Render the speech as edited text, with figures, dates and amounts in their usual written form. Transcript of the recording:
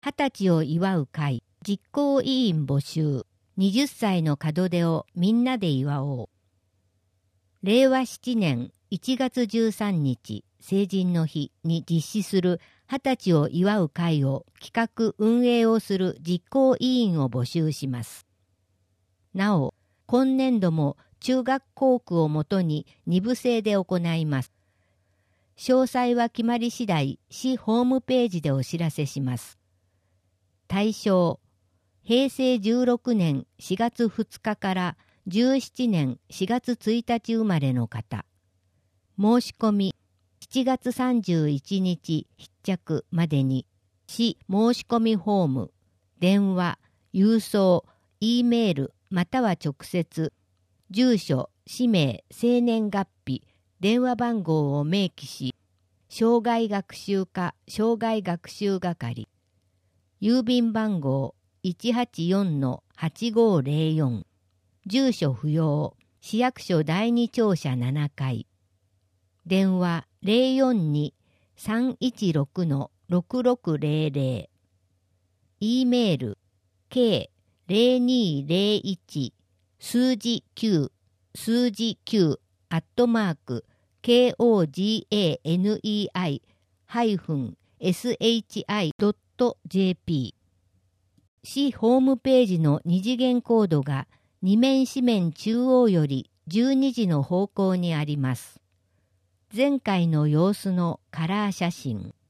20歳を祝う会実行委員募集。20歳の門出をみんなで祝おう。令和7年1月13日成人の日に実施する20歳を祝う会を企画運営をする実行委員を募集します。なお、今年度も中学校区をもとに2部制で行います。詳細は決まり次第、市ホームページでお知らせします。対象、平成16年4月2日から17年4月1日生まれの方。申し込み、7月31日必着までに、市申し込みフォーム、電話、郵送、Eメールまたは直接、住所、氏名、生年月日、電話番号を明記し、生涯学習課生涯学習係、郵便番号184-8504、住所不要、市役所第二庁舎7階、電話042-316-6600、Eメール k0201 数字9数字9@KOGANEI-SHI.jp 市ホームページの二次元コードが2面紙面中央より12時の方向にあります。前回の様子のカラー写真。